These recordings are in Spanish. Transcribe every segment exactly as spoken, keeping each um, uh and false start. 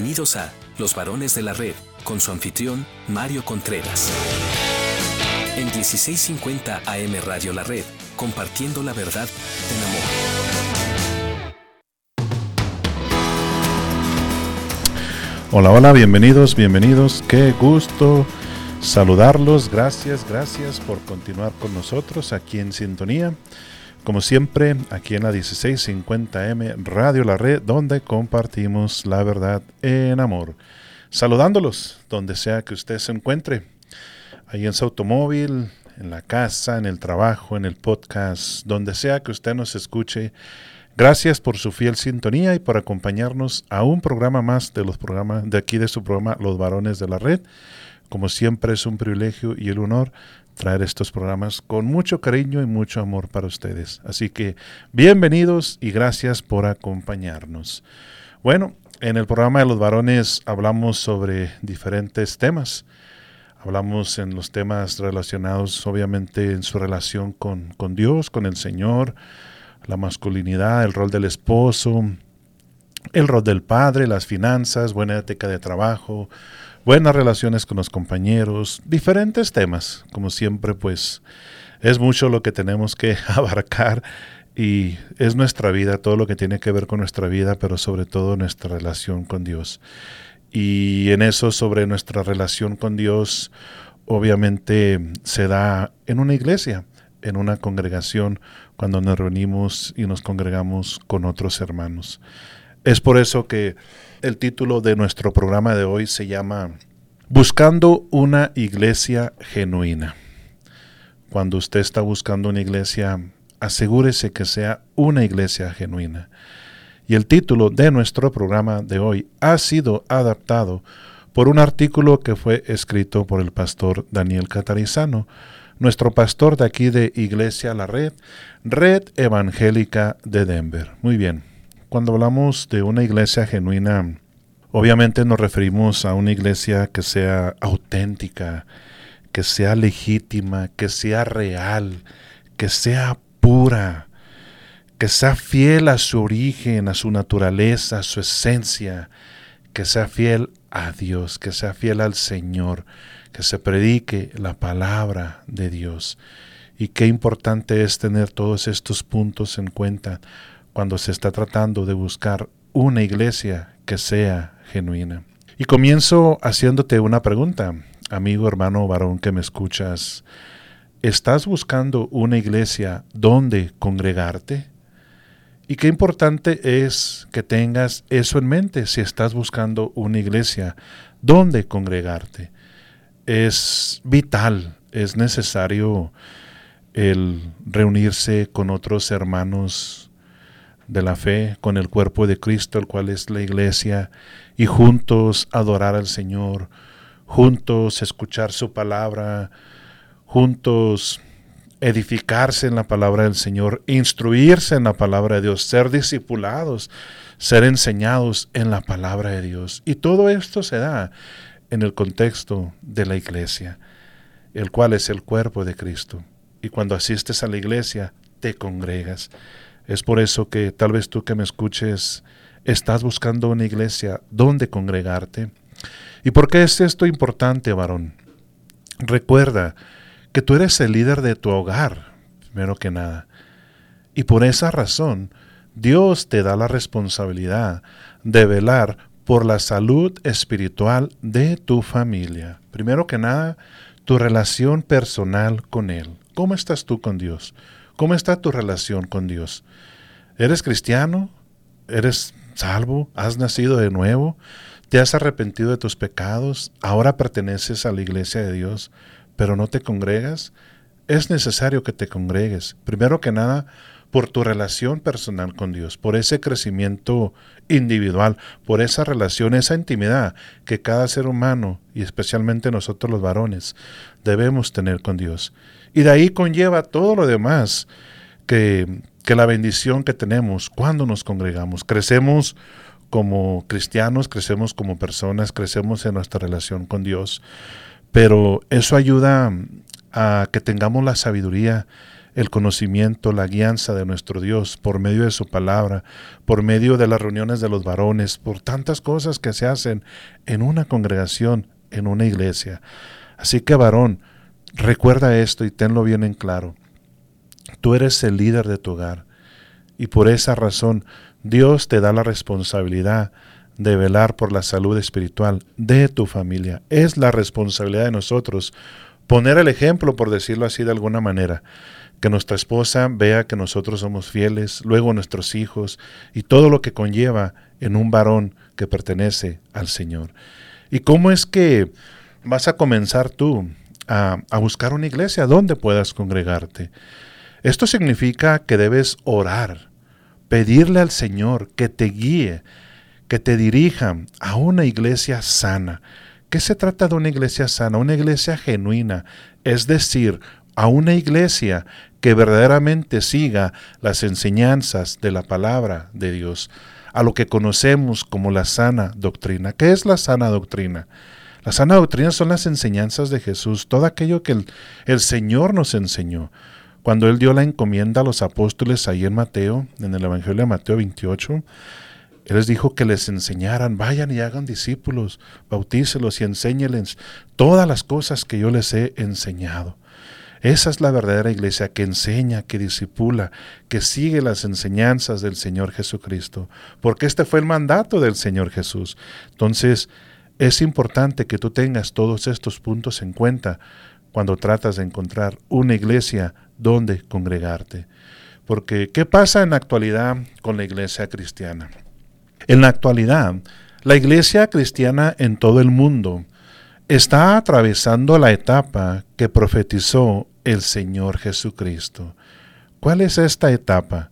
Bienvenidos a Los Varones de la Red, con su anfitrión, Mario Contreras. En dieciséis cincuenta A M Radio La Red, compartiendo la verdad en amor. Hola, hola, bienvenidos, bienvenidos. Qué gusto saludarlos. Gracias, gracias por continuar con nosotros aquí en sintonía. Como siempre, aquí en la dieciséis cincuenta A M Radio La Red, donde compartimos la verdad en amor. Saludándolos donde sea que usted se encuentre, ahí en su automóvil, en la casa, en el trabajo, en el podcast, donde sea que usted nos escuche. Gracias por su fiel sintonía y por acompañarnos a un programa más de los programas de aquí de su programa Los Varones de la Red. Como siempre, es un privilegio y el honor traer estos programas con mucho cariño y mucho amor para ustedes. Así que bienvenidos y gracias por acompañarnos. Bueno, en el programa de los varones hablamos sobre diferentes temas. Hablamos en los temas relacionados obviamente en su relación con, con Dios, con el Señor, la masculinidad, el rol del esposo, el rol del padre, las finanzas, buena ética de trabajo, buenas relaciones con los compañeros, diferentes temas. Como siempre, pues es mucho lo que tenemos que abarcar y es nuestra vida, todo lo que tiene que ver con nuestra vida, pero sobre todo nuestra relación con Dios. Y en eso, sobre nuestra relación con Dios, obviamente se da en una iglesia, en una congregación, cuando nos reunimos y nos congregamos con otros hermanos. Es por eso que el título de nuestro programa de hoy se llama Buscando una iglesia genuina. Cuando usted está buscando una iglesia, asegúrese que sea una iglesia genuina. Y el título de nuestro programa de hoy ha sido adaptado por un artículo que fue escrito por el pastor Daniel Catarizano, nuestro pastor de aquí de Iglesia La Red, Red Evangélica de Denver. Muy bien. Cuando hablamos de una iglesia genuina, obviamente nos referimos a una iglesia que sea auténtica, que sea legítima, que sea real, que sea pura, que sea fiel a su origen, a su naturaleza, a su esencia, que sea fiel a Dios, que sea fiel al Señor, que se predique la palabra de Dios. Y qué importante es tener todos estos puntos en cuenta cuando se está tratando de buscar una iglesia que sea genuina. Y comienzo haciéndote una pregunta, amigo, hermano, varón que me escuchas. ¿Estás buscando una iglesia donde congregarte? Y qué importante es que tengas eso en mente si estás buscando una iglesia donde congregarte. Es vital, es necesario el reunirse con otros hermanos de la fe, con el cuerpo de Cristo, el cual es la iglesia, y juntos adorar al Señor, juntos escuchar su palabra, juntos edificarse en la palabra del Señor, instruirse en la palabra de Dios, ser discipulados, ser enseñados en la palabra de Dios. Y todo esto se da en el contexto de la iglesia, el cual es el cuerpo de Cristo. Y cuando asistes a la iglesia, te congregas. Es por eso que tal vez tú que me escuches, estás buscando una iglesia donde congregarte. ¿Y por qué es esto importante, varón? Recuerda que tú eres el líder de tu hogar, primero que nada. Y por esa razón, Dios te da la responsabilidad de velar por la salud espiritual de tu familia. Primero que nada, tu relación personal con Él. ¿Cómo estás tú con Dios? ¿Cómo está tu relación con Dios? ¿Eres cristiano? ¿Eres salvo? ¿Has nacido de nuevo? ¿Te has arrepentido de tus pecados? ¿Ahora perteneces a la iglesia de Dios, pero no te congregas? Es necesario que te congregues. Primero que nada, por tu relación personal con Dios, por ese crecimiento individual, por esa relación, esa intimidad que cada ser humano, y especialmente nosotros los varones, debemos tener con Dios. Y de ahí conlleva todo lo demás, que, que la bendición que tenemos cuando nos congregamos. Crecemos como cristianos, crecemos como personas, crecemos en nuestra relación con Dios. Pero eso ayuda a que tengamos la sabiduría el conocimiento, la guianza de nuestro Dios por medio de su palabra, por medio de las reuniones de los varones, por tantas cosas que se hacen en una congregación, en una iglesia. Así que, varón, recuerda esto y tenlo bien en claro. Tú eres el líder de tu hogar y por esa razón Dios te da la responsabilidad de velar por la salud espiritual de tu familia. Es la responsabilidad de nosotros poner el ejemplo, por decirlo así de alguna manera, que nuestra esposa vea que nosotros somos fieles, luego nuestros hijos y todo lo que conlleva en un varón que pertenece al Señor. ¿Y cómo es que vas a comenzar tú a, a buscar una iglesia donde puedas congregarte? Esto significa que debes orar, pedirle al Señor que te guíe, que te dirija a una iglesia sana. ¿Qué se trata de una iglesia sana? Una iglesia genuina, es decir, a una iglesia que verdaderamente siga las enseñanzas de la palabra de Dios, a lo que conocemos como la sana doctrina. ¿Qué es la sana doctrina? La sana doctrina son las enseñanzas de Jesús, todo aquello que el, el Señor nos enseñó. Cuando Él dio la encomienda a los apóstoles ahí en Mateo, en el Evangelio de Mateo veintiocho, Él les dijo que les enseñaran, vayan y hagan discípulos, bautícelos y enséñeles todas las cosas que yo les he enseñado. Esa es la verdadera iglesia que enseña, que discipula, que sigue las enseñanzas del Señor Jesucristo, porque este fue el mandato del Señor Jesús. Entonces, es importante que tú tengas todos estos puntos en cuenta cuando tratas de encontrar una iglesia donde congregarte. Porque, ¿qué pasa en la actualidad con la iglesia cristiana? En la actualidad, la iglesia cristiana en todo el mundo está atravesando la etapa que profetizó el Señor Jesucristo. ¿Cuál es esta etapa?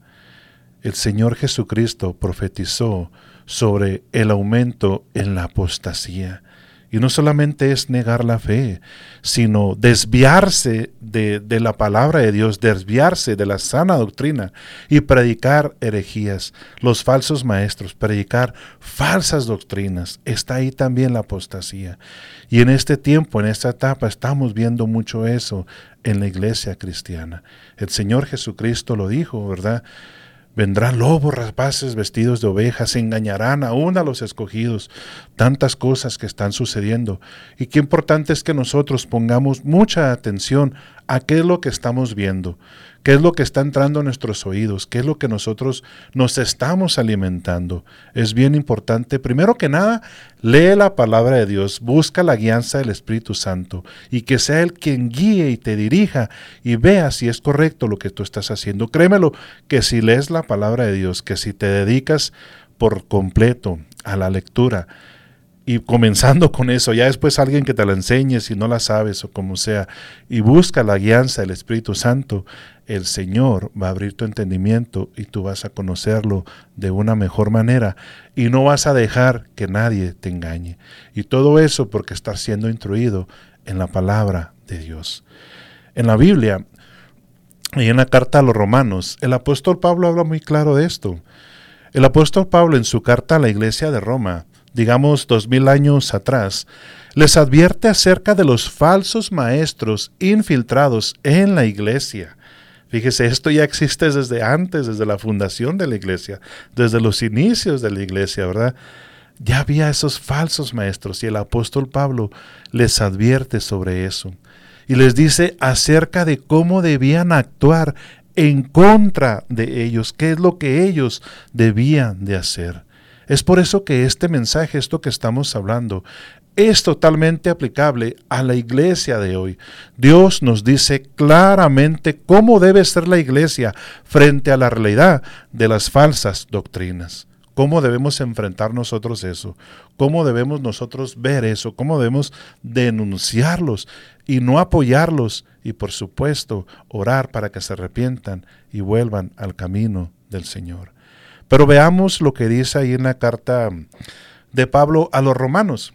El Señor Jesucristo profetizó sobre el aumento en la apostasía. Y no solamente es negar la fe, sino desviarse de, de la palabra de Dios, desviarse de la sana doctrina y predicar herejías, los falsos maestros, predicar falsas doctrinas. Está ahí también la apostasía. Y en este tiempo, en esta etapa, estamos viendo mucho eso en la iglesia cristiana. El Señor Jesucristo lo dijo, ¿verdad? Vendrán lobos rapaces vestidos de ovejas, engañarán aún a los escogidos. Tantas cosas que están sucediendo. Y qué importante es que nosotros pongamos mucha atención a qué es lo que estamos viendo, qué es lo que está entrando a nuestros oídos, qué es lo que nosotros nos estamos alimentando. Es bien importante, primero que nada, lee la palabra de Dios, busca la guianza del Espíritu Santo y que sea Él quien guíe y te dirija y vea si es correcto lo que tú estás haciendo. Créemelo, que si lees la palabra de Dios, que si te dedicas por completo a la lectura, y comenzando con eso, ya después alguien que te la enseñe si no la sabes o como sea, y busca la guianza del Espíritu Santo, el Señor va a abrir tu entendimiento y tú vas a conocerlo de una mejor manera y no vas a dejar que nadie te engañe. Y todo eso porque estás siendo instruido en la palabra de Dios. En la Biblia y en la carta a los Romanos, el apóstol Pablo habla muy claro de esto. El apóstol Pablo en su carta a la iglesia de Roma, digamos dos mil años atrás, les advierte acerca de los falsos maestros infiltrados en la iglesia. Fíjese, esto ya existe desde antes, desde la fundación de la iglesia, desde los inicios de la iglesia, ¿verdad? Ya había esos falsos maestros y el apóstol Pablo les advierte sobre eso. Y les dice acerca de cómo debían actuar en contra de ellos, qué es lo que ellos debían de hacer. Es por eso que este mensaje, esto que estamos hablando, es totalmente aplicable a la iglesia de hoy. Dios nos dice claramente cómo debe ser la iglesia frente a la realidad de las falsas doctrinas. ¿Cómo debemos enfrentar nosotros eso? ¿Cómo debemos nosotros ver eso? ¿Cómo debemos denunciarlos y no apoyarlos? Y por supuesto, orar para que se arrepientan y vuelvan al camino del Señor. Pero veamos lo que dice ahí en la carta de Pablo a los romanos.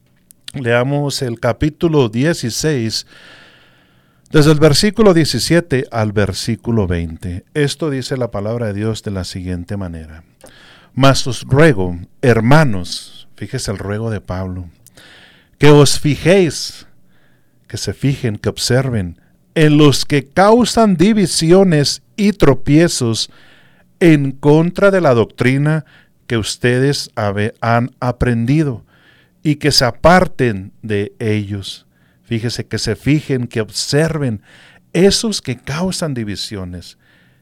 Leamos el capítulo dieciséis, desde el versículo diecisiete al versículo veinte. Esto dice la palabra de Dios de la siguiente manera. Mas os ruego, hermanos, fíjese el ruego de Pablo, que os fijéis, que se fijen, que observen en los que causan divisiones y tropiezos en contra de la doctrina que ustedes han aprendido, y que se aparten de ellos. Fíjese, que se fijen, que observen esos que causan divisiones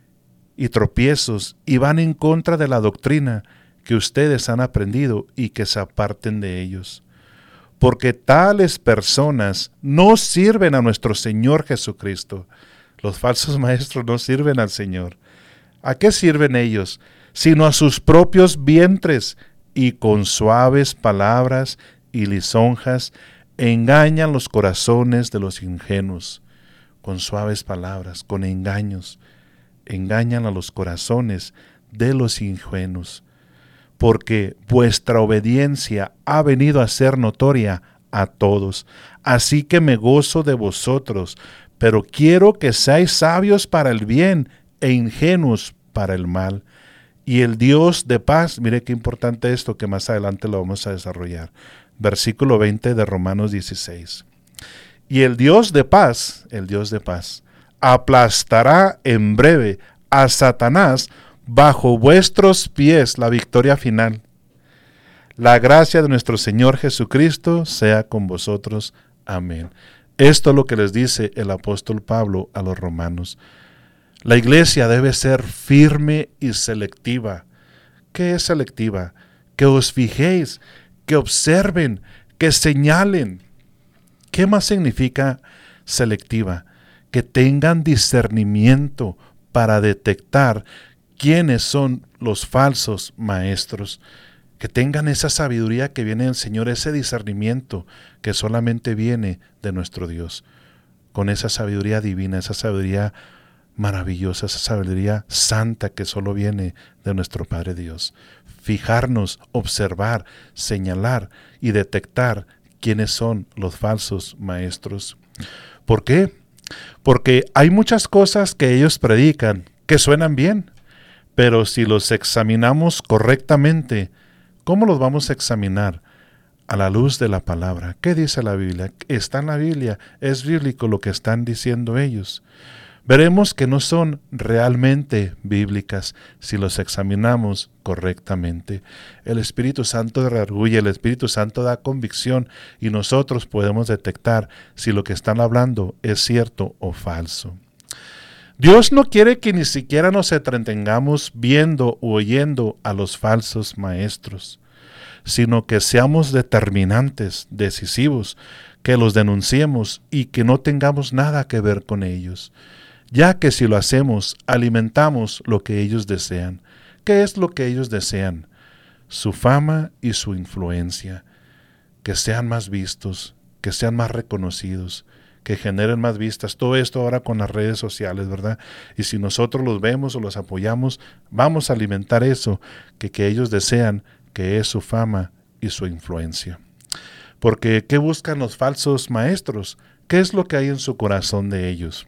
y tropiezos y van en contra de la doctrina que ustedes han aprendido, y que se aparten de ellos. Porque tales personas no sirven a nuestro Señor Jesucristo. Los falsos maestros no sirven al Señor. ¿A qué sirven ellos? Sino a sus propios vientres, y con suaves palabras y lisonjas engañan los corazones de los ingenuos. Con suaves palabras, con engaños, engañan a los corazones de los ingenuos. Porque vuestra obediencia ha venido a ser notoria a todos. Así que me gozo de vosotros, pero quiero que seáis sabios para el bien e ingenuos para el mal. Y el Dios de paz, mire qué importante esto, que más adelante lo vamos a desarrollar. Versículo veinte de Romanos dieciséis. Y el Dios de paz, el Dios de paz, aplastará en breve a Satanás bajo vuestros pies, la victoria final. La gracia de nuestro Señor Jesucristo sea con vosotros. Amén. Esto es lo que les dice el apóstol Pablo a los romanos. La iglesia debe ser firme y selectiva. ¿Qué es selectiva? Que os fijéis, que observen, que señalen. ¿Qué más significa selectiva? Que tengan discernimiento para detectar quiénes son los falsos maestros. Que tengan esa sabiduría que viene del Señor, ese discernimiento que solamente viene de nuestro Dios. Con esa sabiduría divina, esa sabiduría maravillosa, esa sabiduría santa que solo viene de nuestro Padre Dios. Fijarnos, observar, señalar y detectar quiénes son los falsos maestros. ¿Por qué? Porque hay muchas cosas que ellos predican que suenan bien, pero si los examinamos correctamente, ¿cómo los vamos a examinar? A la luz de la palabra. ¿Qué dice la Biblia? Está en la Biblia, es bíblico lo que están diciendo ellos. Veremos que no son realmente bíblicas si los examinamos correctamente. El Espíritu Santo redarguye, el Espíritu Santo da convicción, y nosotros podemos detectar si lo que están hablando es cierto o falso. Dios no quiere que ni siquiera nos entretengamos viendo o oyendo a los falsos maestros, sino que seamos determinantes, decisivos, que los denunciemos y que no tengamos nada que ver con ellos. Ya que si lo hacemos, alimentamos lo que ellos desean. ¿Qué es lo que ellos desean? Su fama y su influencia. Que sean más vistos, que sean más reconocidos, que generen más vistas. Todo esto ahora con las redes sociales, ¿verdad? Y si nosotros los vemos o los apoyamos, vamos a alimentar eso que, que ellos desean, que es su fama y su influencia. Porque, ¿qué buscan los falsos maestros? ¿Qué es lo que hay en su corazón de ellos?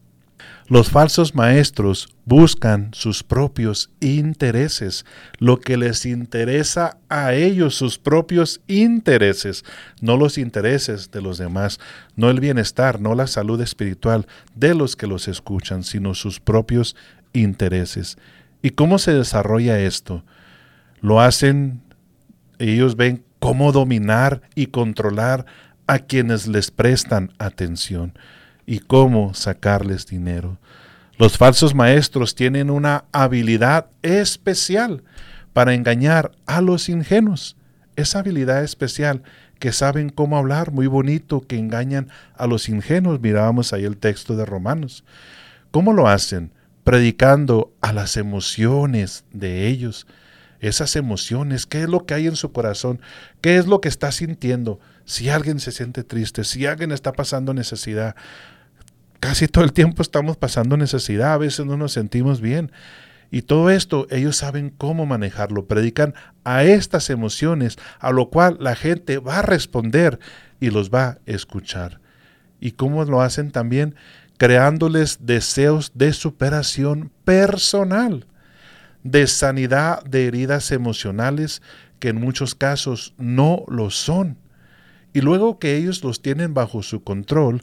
Los falsos maestros buscan sus propios intereses, lo que les interesa a ellos, sus propios intereses, no los intereses de los demás, no el bienestar, no la salud espiritual de los que los escuchan, sino sus propios intereses. ¿Y cómo se desarrolla esto? Lo hacen, ellos ven cómo dominar y controlar a quienes les prestan atención y cómo sacarles dinero. Los falsos maestros tienen una habilidad especial para engañar a los ingenuos. Esa habilidad especial que saben cómo hablar, muy bonito, que engañan a los ingenuos. Mirábamos ahí el texto de Romanos. ¿Cómo lo hacen? Predicando a las emociones de ellos. Esas emociones, ¿qué es lo que hay en su corazón? ¿Qué es lo que está sintiendo? Si alguien se siente triste, si alguien está pasando necesidad, casi todo el tiempo estamos pasando necesidad, a veces no nos sentimos bien. Y todo esto, ellos saben cómo manejarlo. Predican a estas emociones, a lo cual la gente va a responder y los va a escuchar. ¿Y cómo lo hacen también? Creándoles deseos de superación personal, de sanidad de heridas emocionales que en muchos casos no lo son. Y luego que ellos los tienen bajo su control,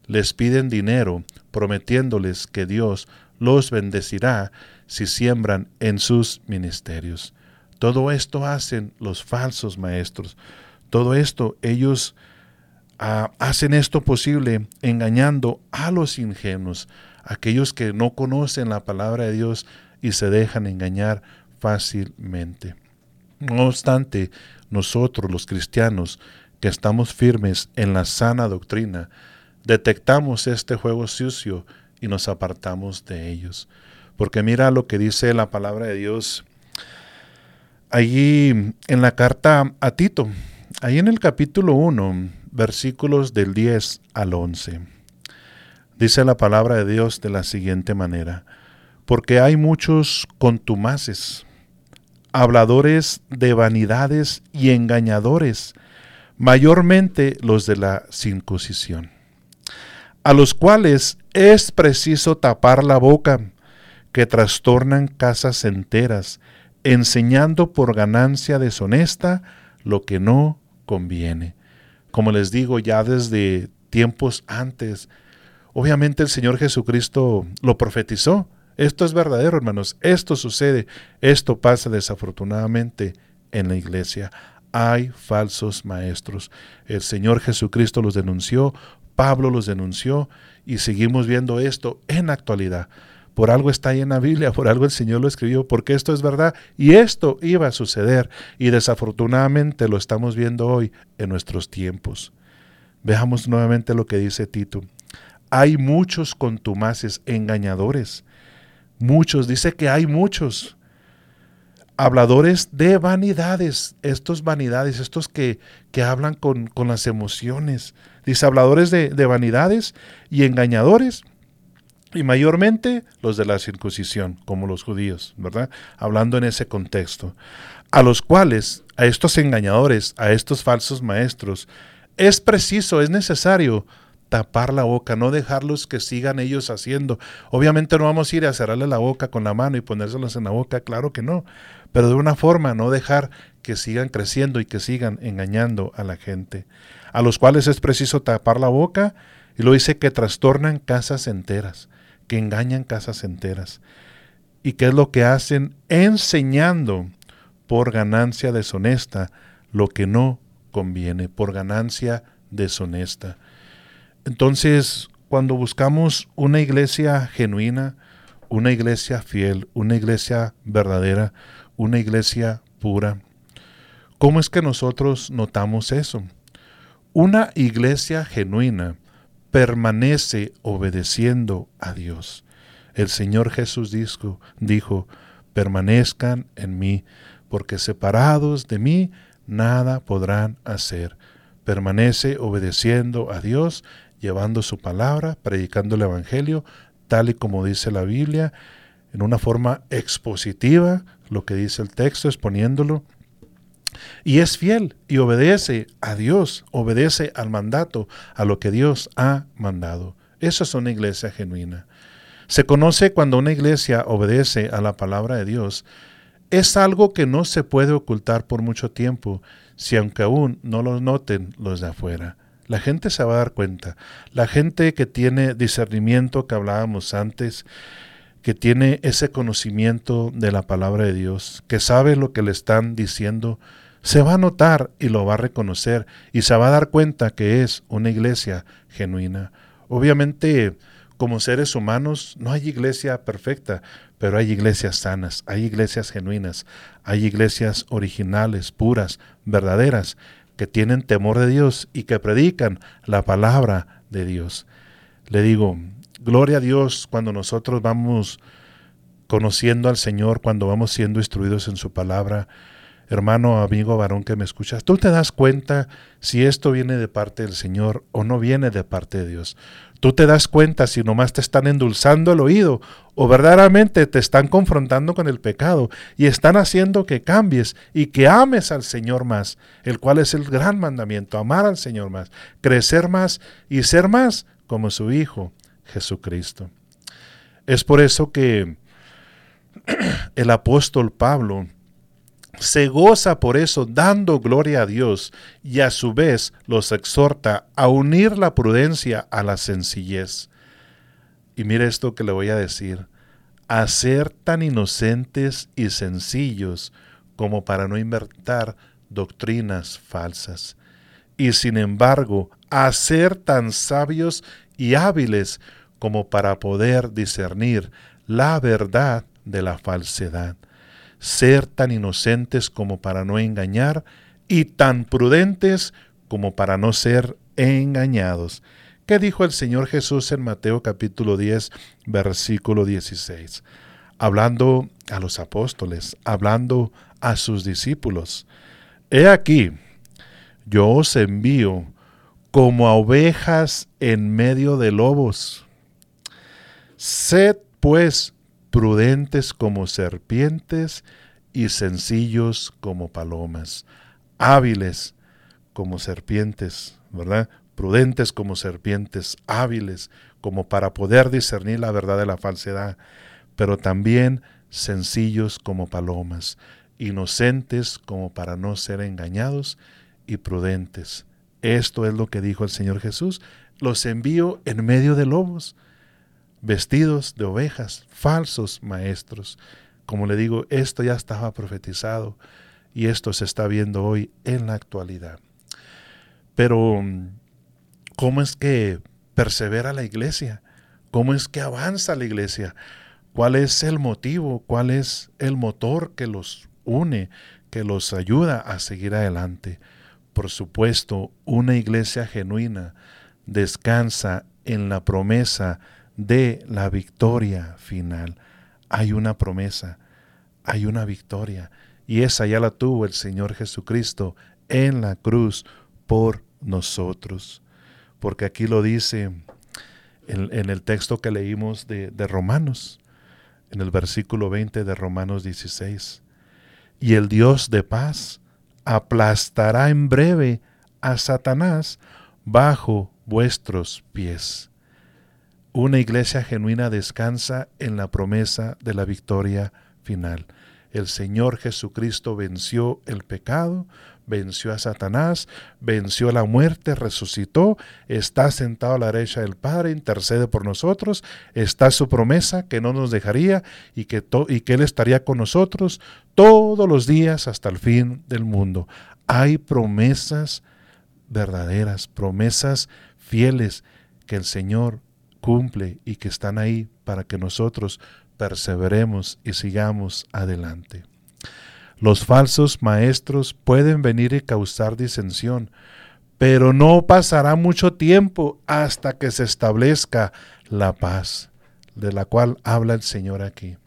les piden dinero, prometiéndoles que Dios los bendecirá si siembran en sus ministerios. Todo esto hacen los falsos maestros. Todo esto, ellos uh, hacen esto posible engañando a los ingenuos, aquellos que no conocen la palabra de Dios y se dejan engañar fácilmente. No obstante, nosotros los cristianos que estamos firmes en la sana doctrina, detectamos este juego sucio y nos apartamos de ellos. Porque mira lo que dice la palabra de Dios allí en la carta a Tito, ahí en el capítulo uno, versículos del diez al once. Dice la palabra de Dios de la siguiente manera: porque hay muchos contumaces, habladores de vanidades y engañadores, mayormente los de la circuncisión, a los cuales es preciso tapar la boca, que trastornan casas enteras, enseñando por ganancia deshonesta lo que no conviene. Como les digo, ya desde tiempos antes, obviamente el Señor Jesucristo lo profetizó. Esto es verdadero, hermanos. Esto sucede. Esto pasa desafortunadamente en la iglesia. Hay falsos maestros. El Señor Jesucristo los denunció, Pablo los denunció, y seguimos viendo esto en la actualidad. Por algo está ahí en la Biblia, por algo el Señor lo escribió, porque esto es verdad, y esto iba a suceder, y desafortunadamente lo estamos viendo hoy en nuestros tiempos. Veamos nuevamente lo que dice Tito. Hay muchos contumaces, engañadores, muchos, dice que hay muchos, habladores de vanidades, estos vanidades, estos que, que hablan con, con las emociones, dice habladores de, de vanidades y engañadores, y mayormente los de la circuncisión, como los judíos, ¿verdad? Hablando en ese contexto, a los cuales, a estos engañadores, a estos falsos maestros, es preciso, es necesario tapar la boca, no dejarlos que sigan ellos haciendo. Obviamente no vamos a ir a cerrarle la boca con la mano y ponérselos en la boca, claro que no, pero de una forma no dejar que sigan creciendo y que sigan engañando a la gente, a los cuales es preciso tapar la boca, y lo dice que trastornan casas enteras, que engañan casas enteras. ¿Y qué es lo que hacen? Enseñando por ganancia deshonesta lo que no conviene, por ganancia deshonesta. Entonces, cuando buscamos una iglesia genuina, una iglesia fiel, una iglesia verdadera, una iglesia pura, ¿cómo es que nosotros notamos eso? Una iglesia genuina permanece obedeciendo a Dios. El Señor Jesús dijo, dijo, permanezcan en mí, porque separados de mí nada podrán hacer. Permanece obedeciendo a Dios, llevando su palabra, predicando el Evangelio, tal y como dice la Biblia, en una forma expositiva, lo que dice el texto, exponiéndolo. Y es fiel y obedece a Dios, obedece al mandato, a lo que Dios ha mandado. Eso es una iglesia genuina. Se conoce cuando una iglesia obedece a la palabra de Dios. Es algo que no se puede ocultar por mucho tiempo, si aunque aún no lo noten los de afuera. La gente se va a dar cuenta. La gente que tiene discernimiento que hablábamos antes, que tiene ese conocimiento de la palabra de Dios, que sabe lo que le están diciendo, se va a notar y lo va a reconocer y se va a dar cuenta que es una iglesia genuina. Obviamente, como seres humanos, no hay iglesia perfecta, pero hay iglesias sanas, hay iglesias genuinas, hay iglesias originales, puras, verdaderas, que tienen temor de Dios y que predican la palabra de Dios. Le digo, gloria a Dios cuando nosotros vamos conociendo al Señor, cuando vamos siendo instruidos en su palabra. Hermano, amigo, varón que me escuchas, tú te das cuenta si esto viene de parte del Señor o no viene de parte de Dios. Tú te das cuenta si nomás te están endulzando el oído o verdaderamente te están confrontando con el pecado y están haciendo que cambies y que ames al Señor más, el cual es el gran mandamiento, amar al Señor más, crecer más y ser más como su Hijo Jesucristo. Es por eso que el apóstol Pablo se goza por eso dando gloria a Dios y a su vez los exhorta a unir la prudencia a la sencillez. Y mire esto que le voy a decir, a ser tan inocentes y sencillos como para no inventar doctrinas falsas. Y sin embargo, a ser tan sabios y hábiles como para poder discernir la verdad de la falsedad. Ser tan inocentes como para no engañar y tan prudentes como para no ser engañados. ¿Qué dijo el Señor Jesús en Mateo capítulo diez, versículo dieciséis? Hablando a los apóstoles, hablando a sus discípulos. He aquí, yo os envío como a ovejas en medio de lobos. Sed pues prudentes como serpientes y sencillos como palomas, hábiles como serpientes, ¿verdad? Prudentes como serpientes, hábiles como para poder discernir la verdad de la falsedad, pero también sencillos como palomas, inocentes como para no ser engañados y prudentes. Esto es lo que dijo el Señor Jesús. Los envío en medio de lobos, vestidos de ovejas, falsos maestros. Como le digo, esto ya estaba profetizado y esto se está viendo hoy en la actualidad. Pero ¿cómo es que persevera la iglesia? ¿Cómo es que avanza la iglesia? ¿Cuál es el motivo? ¿Cuál es el motor que los une, que los ayuda a seguir adelante? Por supuesto, una iglesia genuina descansa en la promesa de la victoria final. Hay una promesa, hay una victoria, y esa ya la tuvo el Señor Jesucristo en la cruz por nosotros. Porque aquí lo dice en, en el texto que leímos de, de Romanos, en el versículo veinte de Romanos dieciséis. Y el Dios de paz aplastará en breve a Satanás bajo vuestros pies. Una iglesia genuina descansa en la promesa de la victoria final. El Señor Jesucristo venció el pecado, venció a Satanás, venció la muerte, resucitó, está sentado a la derecha del Padre, intercede por nosotros, está su promesa que no nos dejaría y que, to- y que Él estaría con nosotros todos los días hasta el fin del mundo. Hay promesas verdaderas, promesas fieles que el Señor cumple y que están ahí para que nosotros perseveremos y sigamos adelante. Los falsos maestros pueden venir y causar disensión, pero no pasará mucho tiempo hasta que se establezca la paz, de la cual habla el Señor aquí.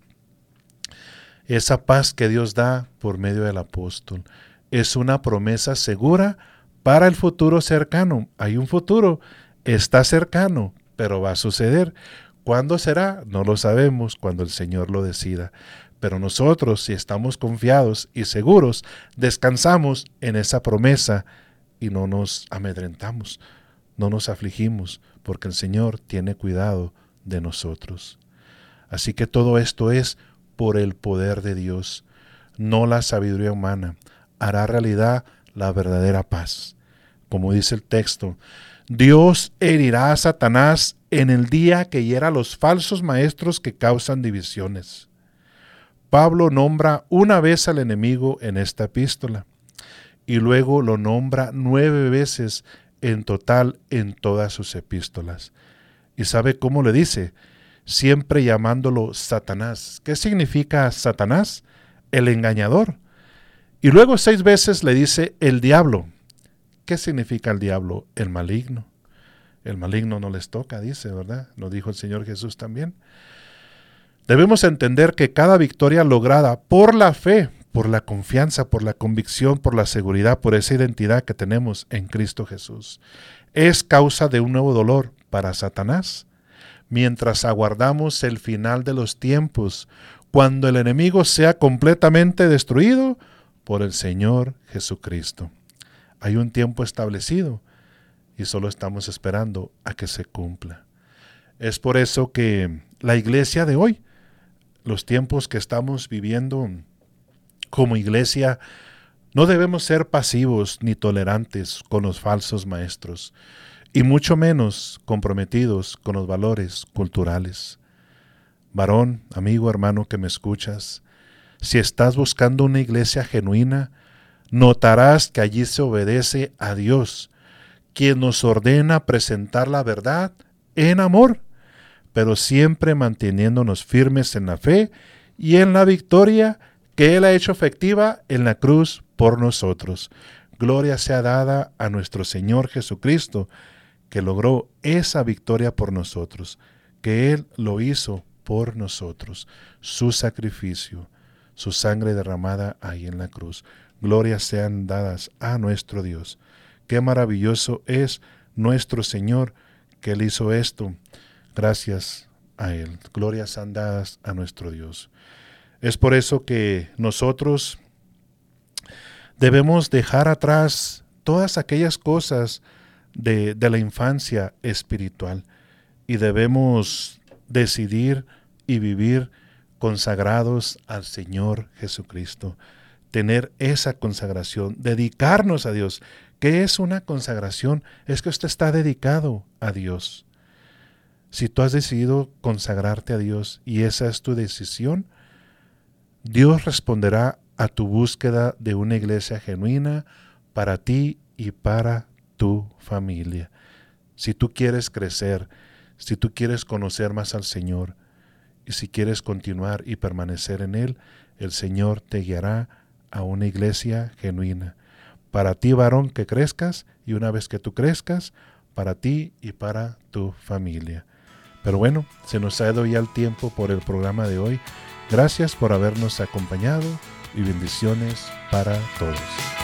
Esa paz que Dios da por medio del apóstol es una promesa segura para el futuro cercano. Hay un futuro, está cercano, pero va a suceder. ¿Cuándo será? No lo sabemos, cuando el Señor lo decida. Pero nosotros, si estamos confiados y seguros, descansamos en esa promesa y no nos amedrentamos, no nos afligimos, porque el Señor tiene cuidado de nosotros. Así que todo esto es por el poder de Dios, no la sabiduría humana. Hará realidad la verdadera paz. Como dice el texto, Dios herirá a Satanás en el día que hiera a los falsos maestros que causan divisiones. Pablo nombra una vez al enemigo en esta epístola y luego lo nombra nueve veces en total en todas sus epístolas. ¿Y sabe cómo le dice? Siempre llamándolo Satanás. ¿Qué significa Satanás? El engañador. Y luego seis veces le dice el diablo. ¿Qué significa el diablo? El maligno. El maligno no les toca, dice, ¿verdad? Lo dijo el Señor Jesús también. Debemos entender que cada victoria lograda por la fe, por la confianza, por la convicción, por la seguridad, por esa identidad que tenemos en Cristo Jesús, es causa de un nuevo dolor para Satanás, mientras aguardamos el final de los tiempos, cuando el enemigo sea completamente destruido por el Señor Jesucristo. Hay un tiempo establecido y solo estamos esperando a que se cumpla. Es por eso que la iglesia de hoy, los tiempos que estamos viviendo Como iglesia, no debemos ser pasivos ni tolerantes con los falsos maestros, y mucho menos comprometidos con los valores culturales. Varón, amigo, hermano que me escuchas, si estás buscando una iglesia genuina, notarás que allí se obedece a Dios, quien nos ordena presentar la verdad en amor, pero siempre manteniéndonos firmes en la fe y en la victoria que Él ha hecho efectiva en la cruz por nosotros. Gloria sea dada a nuestro Señor Jesucristo, que logró esa victoria por nosotros, que Él lo hizo por nosotros, su sacrificio, su sangre derramada ahí en la cruz. Glorias sean dadas a nuestro Dios. Qué maravilloso es nuestro Señor, que Él hizo esto. Gracias a Él. Glorias sean dadas a nuestro Dios. Es por eso que nosotros debemos dejar atrás todas aquellas cosas de, de la infancia espiritual y debemos decidir y vivir consagrados al Señor Jesucristo. Tener esa consagración, dedicarnos a Dios. ¿Qué es una consagración? Es que usted está dedicado a Dios. Si tú has decidido consagrarte a Dios y esa es tu decisión, Dios responderá a tu búsqueda de una iglesia genuina para ti y para tu familia. Si tú quieres crecer, si tú quieres conocer más al Señor y si quieres continuar y permanecer en Él, el Señor te guiará a una iglesia genuina. Para ti, varón, que crezcas, y una vez que tú crezcas, para ti y para tu familia. Pero bueno, se nos ha ido ya el tiempo por el programa de hoy. Gracias por habernos acompañado y bendiciones para todos.